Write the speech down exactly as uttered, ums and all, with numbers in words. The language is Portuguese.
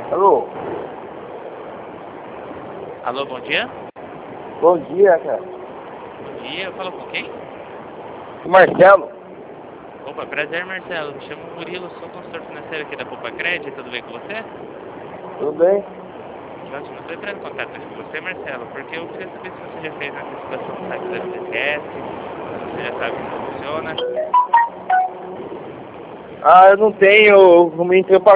Alô? Alô, bom dia? Bom dia, cara. Bom dia, eu falo com quem? Marcelo? Opa, prazer, Marcelo. Me chamo Murilo, sou consultor financeiro aqui da Poupa Cred. Tudo bem com você? Tudo bem? Ótimo, estou entrando em contato aqui com você, Marcelo, porque eu queria saber se você já fez a antecipação no site da B N D E S, se você já sabe como funciona. Ah, eu não tenho, eu me entrei pra